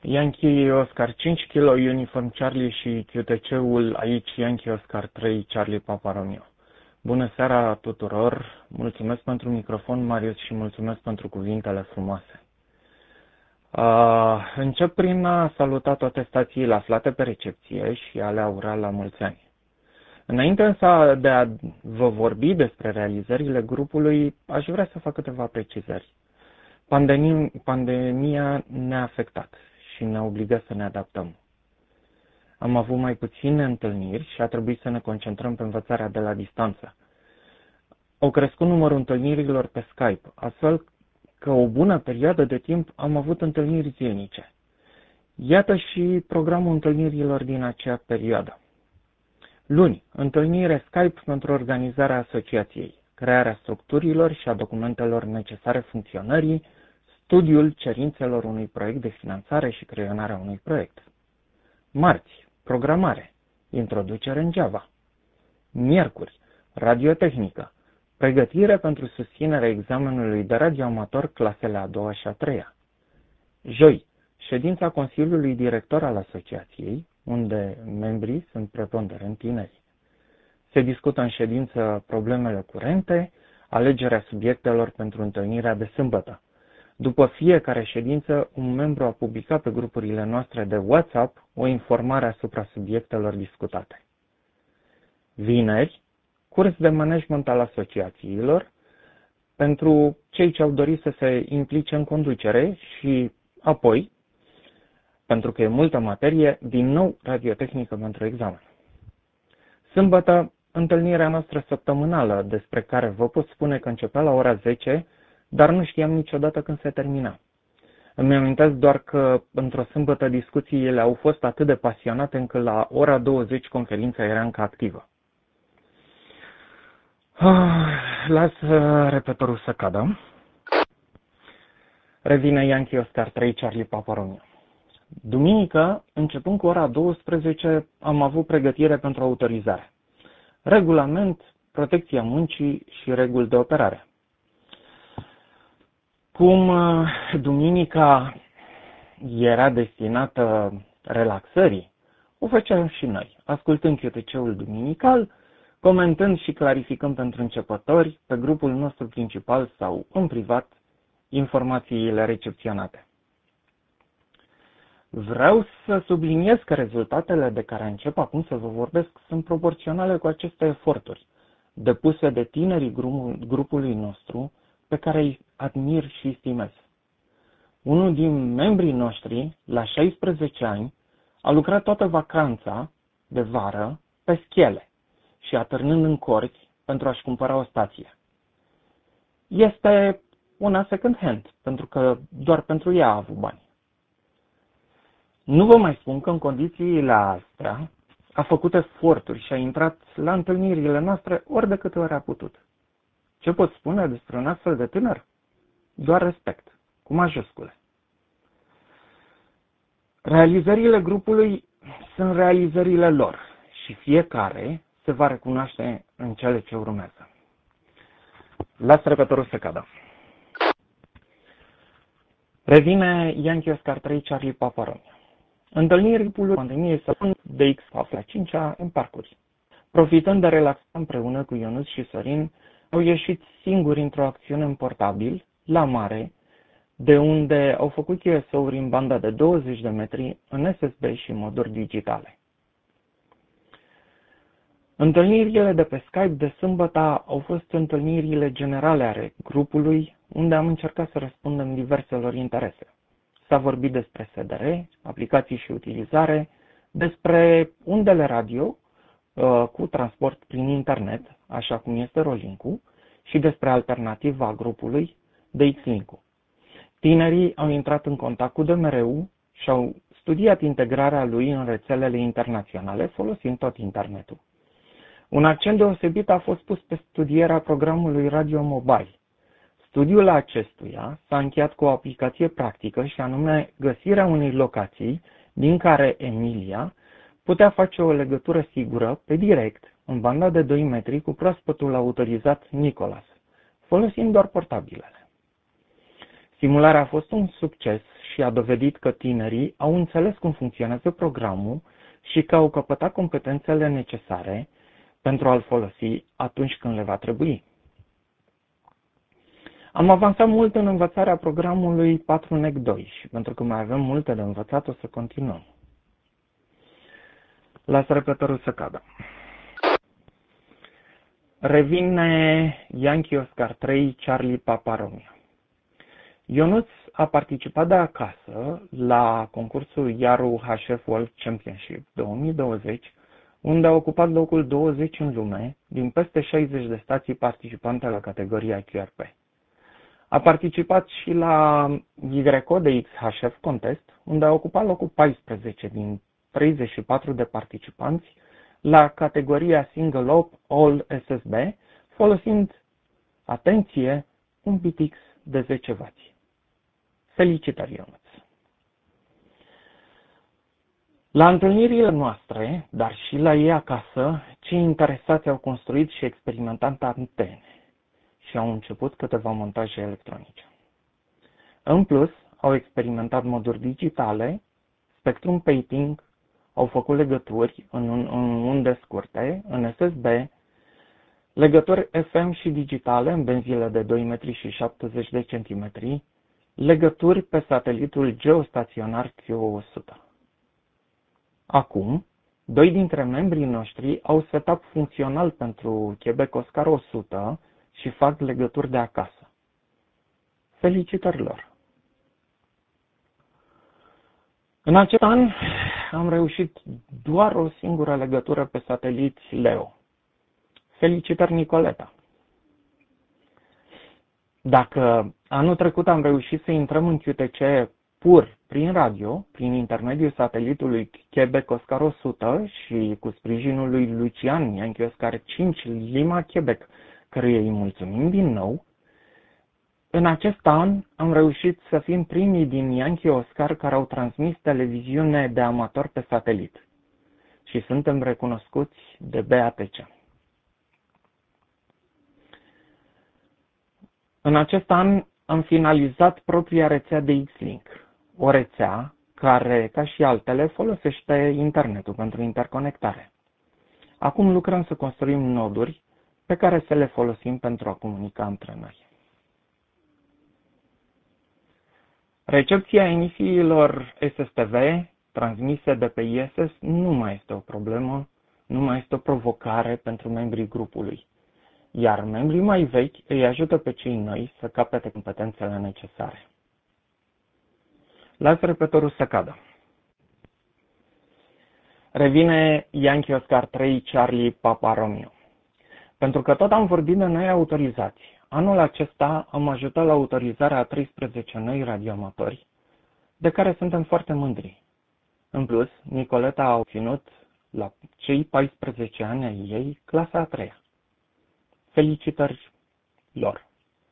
Yankee Oscar 5 kg Uniform Charlie și QTC-ul aici Yankee Oscar 3 Charlie Papa Romeo. Bună seara tuturor, mulțumesc pentru microfon, Marius, și mulțumesc pentru cuvintele frumoase. Încep prin a saluta toate stațiile aflate pe recepție și a le ura la mulți ani. Înainte însă de a vă vorbi despre realizările grupului, aș vrea să fac câteva precizări. Pandemia ne-a afectat și ne-a obligat să ne adaptăm. Am avut mai puține întâlniri și a trebuit să ne concentrăm pe învățarea de la distanță. Au crescut numărul întâlnirilor pe Skype, astfel că o bună perioadă de timp am avut întâlniri zilnice. Iată și programul întâlnirilor din acea perioadă. Luni, întâlnire Skype pentru organizarea asociației, crearea structurilor și a documentelor necesare funcționării, studiul cerințelor unui proiect de finanțare și creionarea unui proiect. Marți, programare, introducere în Java. Miercuri, radiotehnică, pregătire pentru susținerea examenului de radioamator clasele a doua și a treia. Joi, ședința Consiliului Director al Asociației, unde membrii sunt preponderent tineri. Se discută în ședință problemele curente, alegerea subiectelor pentru întâlnirea de sâmbătă. După fiecare ședință, un membru a publicat pe grupurile noastre de WhatsApp o informare asupra subiectelor discutate. Vineri, curs de management al asociațiilor pentru cei ce au dorit să se implice în conducere și apoi, pentru că e multă materie, din nou radiotehnică pentru examen. Sâmbătă, întâlnirea noastră săptămânală, despre care vă pot spune că începea la ora 10, dar nu știam niciodată când se termina. Îmi amintesc doar că într-o sâmbătă discuțiile au fost atât de pasionate încât la ora 20 conferința era încă activă. Las repetorul să cadă. Revine Yankee Oscar 3 Charlie Papa Romeo. Duminică, începând cu ora 12, am avut pregătire pentru autorizare. Regulament, protecția muncii și reguli de operare. Cum duminica era destinată relaxării, o făceam și noi, ascultând QTC-ul duminical, comentând și clarificând pentru începători pe grupul nostru principal sau în privat informațiile recepționate. Vreau să subliniez că rezultatele de care încep acum să vă vorbesc sunt proporționale cu aceste eforturi depuse de tinerii grupului nostru pe care îi admir și stimez. Unul din membrii noștri, la 16 ani, a lucrat toată vacanța de vară pe schele și atârnând în corți pentru a-și cumpăra o stație. Este una second hand, pentru că doar pentru ea a avut bani. Nu vă mai spun că în condițiile astea a făcut eforturi și a intrat la întâlnirile noastre ori de câte ori a putut. Ce pot spune despre un astfel de tânăr? Doar respect, cu majuscule. Realizările grupului sunt realizările lor și fiecare se va recunoaște în cele ce urmează. Las repetorul să cadă. Revine Yankee Oscar 3 Charlie Papa Romeo. Întâlniri grupului pandemiei săptămâni de X la 5-a în parcuri. Profitând de relaxare împreună cu Ionuț și Sorin, au ieșit singuri într-o acțiune în portabil, la mare, de unde au făcut QSO-uri în banda de 20 de metri, în SSB și moduri digitale. Întâlnirile de pe Skype de sâmbătă au fost întâlnirile generale ale grupului, unde am încercat să răspundem diverselor interese. S-a vorbit despre SDR, aplicații și utilizare, despre undele radio cu transport prin internet, așa cum este Rolink-ul, și despre alternativa grupului de X-Link-ul. Tinerii au intrat în contact cu DMR-ul și au studiat integrarea lui în rețelele internaționale, folosind tot internetul. Un accent deosebit a fost pus pe studierea programului Radio Mobile. Studiul acestuia s-a încheiat cu o aplicație practică și anume găsirea unei locații din care Emilia putea face o legătură sigură pe direct în banda de 2 metri cu proaspătul autorizat Nicolas, folosind doar portabilele. Simularea a fost un succes și a dovedit că tinerii au înțeles cum funcționează programul și că au căpătat competențele necesare pentru a-l folosi atunci când le va trebui. Am avansat mult în învățarea programului 4NEC 2 și pentru că mai avem multe de învățat, o să continuăm. Las repetorul să cadă. Revine Yankee Oscar 3, Charlie Papa Romeo. Ionuț a participat de acasă la concursul Yaru HF World Championship 2020, unde a ocupat locul 20 în lume din peste 60 de stații participante la categoria QRP. A participat și la YDX HF Contest, unde a ocupat locul 14 din 34 de participanți la categoria Single Op All SSB, folosind, atenție, un BTX de 10W. Felicitări, Ionuț! La întâlnirile noastre, dar și la ei acasă, cei interesați au construit și experimentat antene și au început câteva montaje electronice. În plus, au experimentat moduri digitale, spectrum painting, au făcut legături în unde scurte, în SSB, legături FM și digitale în benzile de 2 metri și 70 de centimetri, legături pe satelitul geostaționar Q100. Acum, doi dintre membrii noștri au setup funcțional pentru Quebec Oscar 100 și fac legături de acasă. Felicitări lor! În acest an am reușit doar o singură legătură pe satelit LEO. Felicitări, Nicoleta! Dacă anul trecut am reușit să intrăm în QTC pur prin radio, prin intermediul satelitului Quebec Oscar 100 și cu sprijinul lui Lucian Yankee Oscar 5 Lima Quebec, căruia îi mulțumim din nou, în acest an am reușit să fim primii din Yankee Oscar care au transmis televiziune de amator pe satelit și suntem recunoscuți de BATC. În acest an am finalizat propria rețea de X-Link, o rețea care, ca și altele, folosește internetul pentru interconectare. Acum lucrăm să construim noduri pe care să le folosim pentru a comunica între noi. Recepția emisiilor SSTV transmise de pe ISS nu mai este o problemă, nu mai este o provocare pentru membrii grupului, iar membrii mai vechi îi ajută pe cei noi să capete competențele necesare. Las repetorul să cadă. Revine Yankee Oscar 3 Charlie Papa Romeo. Pentru că tot am vorbit de noi autorizați, anul acesta am ajutat la autorizarea a 13 noi radioamatori, de care suntem foarte mândri. În plus, Nicoleta a obținut la cei 14 ani ai ei clasa a 3-a. Felicitări lor!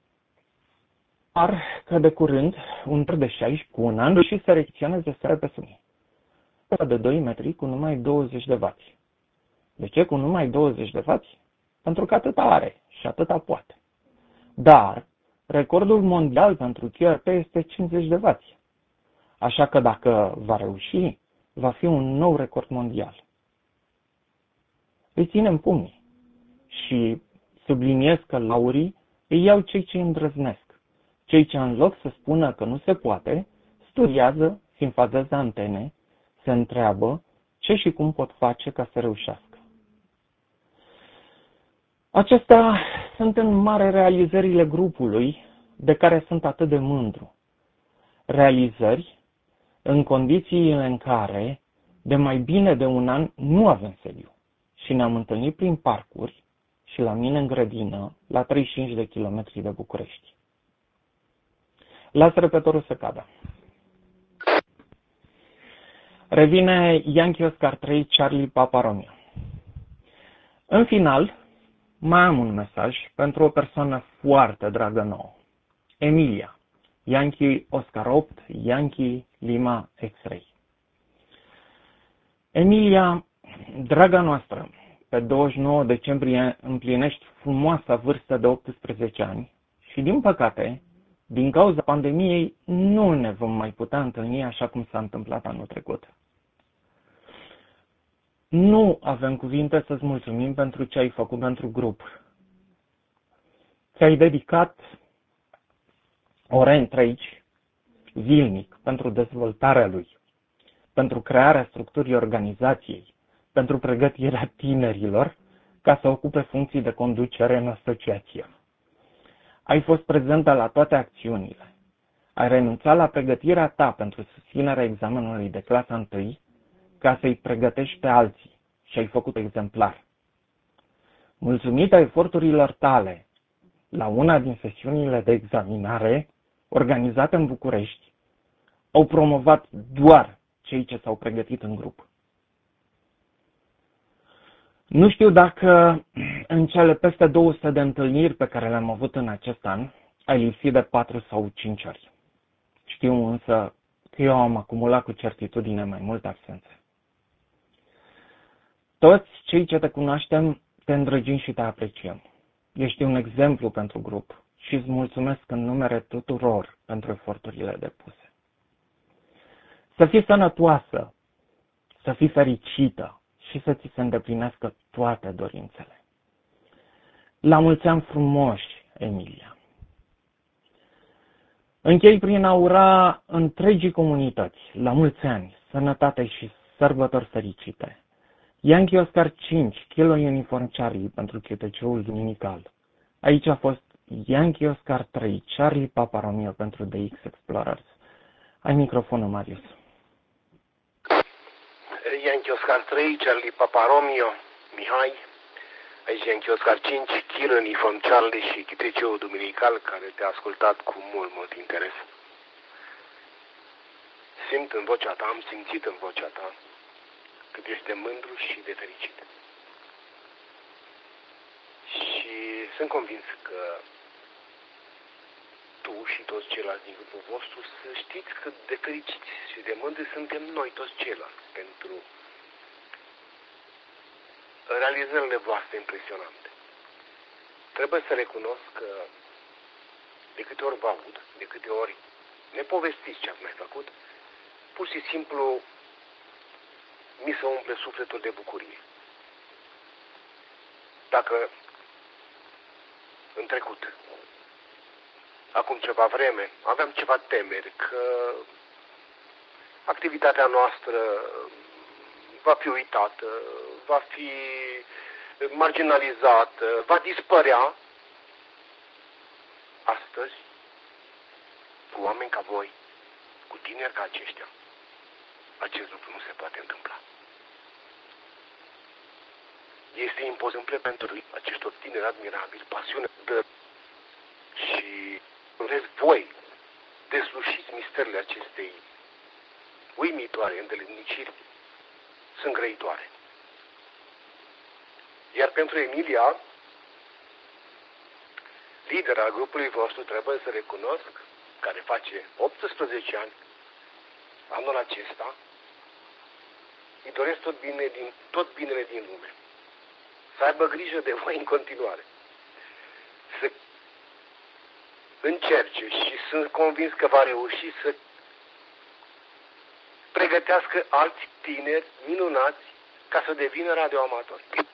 Ar că de curând, un tânăr de 16 cu un an și să reacționeze seara pe sumii. De 2 metri cu numai 20 de W. De ce cu numai 20 de W? Pentru că atâta are și atâta poate. Dar recordul mondial pentru QRP este 50 de W. Așa că dacă va reuși, va fi un nou record mondial. Îi ținem pumnii și subliniez că laurii îi iau cei ce îndrăznesc, cei ce în loc să spună că nu se poate, studiază, sinfazează antene, se întreabă ce și cum pot face ca să reușească. Acestea sunt în mare realizările grupului de care sunt atât de mândru. Realizări în condițiile în care de mai bine de un an nu avem sediu și ne-am întâlnit prin parcuri și la mine în grădină, la 35 de kilometri de București. Las repetorul să cadă. Revine Yankee Oscar 3 Charlie Papa Romeo. În final, mai am un mesaj pentru o persoană foarte dragă nouă. Emilia, Yankee Oscar 8, Yankee Lima X-Ray. Emilia, draga noastră, pe 29 decembrie împlinești frumoasa vârstă de 18 ani și, din păcate, Din cauza pandemiei, nu ne vom mai putea întâlni așa cum s-a întâmplat anul trecut. Nu avem cuvinte să-ți mulțumim pentru ce ai făcut pentru grup. Ți-ai dedicat ore întregi, zilnic, pentru dezvoltarea lui, pentru crearea structurii organizației, pentru pregătirea tinerilor ca să ocupe funcții de conducere în asociație. Ai fost prezentă la toate acțiunile. Ai renunțat la pregătirea ta pentru susținerea examenului de clasa 1 ca să-i pregătești pe alții și ai făcut exemplar. Mulțumită eforturilor tale, la una din sesiunile de examinare organizate în București, au promovat doar cei ce s-au pregătit în grup. Nu știu dacă în cele peste 200 de întâlniri pe care le-am avut în acest an, ai lipsit de 4 sau 5 ori. Știu însă că eu am acumulat cu certitudine mai multe absențe. Toți cei ce te cunoaștem te îndrăgim și te apreciem. Ești un exemplu pentru grup și îți mulțumesc în numele tuturor pentru eforturile depuse. Să fii sănătoasă, să fii fericită și să ți se îndeplinească toate dorințele. La mulți ani frumoși, Emilia! Închei prin a ura întregii comunități, la mulți ani, sănătate și sărbători fericite. Yankee Oscar 5, Kilo Uniform Charlie pentru QTC-ul duminical. Aici a fost Yankee Oscar 3, Charlie Papa Romeo pentru DX Explorers. Ai microfonul, Marius. Yankee Oscar 3, Charlie Papa Romeo, Mihai. Aici Yankee Oscar 5, Kilo Uniform Charlie și QTC-ul duminical care te-a ascultat cu mult interes. Simt în vocea ta, am simțit în vocea ta cât ești de mândru și de fericit. Și sunt convins că tu și toți ceilalți din grupul vostru să știți cât de fericiți și de mândri suntem noi toți ceilalți pentru realizările voastre impresionante. Trebuie să recunosc că de câte ori vă aud, de câte ori ne povestiți ce ați mai făcut, pur și simplu mi se umple sufletul de bucurie. Dacă în trecut, acum ceva vreme, aveam ceva temeri că activitatea noastră va fi uitată, va fi marginalizată, va dispărea, astăzi, cu oameni ca voi, cu tineri ca aceștia, acest lucru nu se poate întâmpla. Este imposibil pentru acestor tineri admirabili, pasiune de și vreți voi deslușiți misterile acestei uimitoare îndeletniciri, sunt grăitoare. Iar pentru Emilia, lidera grupului vostru, trebuie să recunosc, care face 18 ani, anul acesta, îi doresc tot binele din lume. Să aibă grijă de voi în continuare. Să încerce și sunt convins că va reuși să pregătească alți tineri minunați ca să devină radioamatori.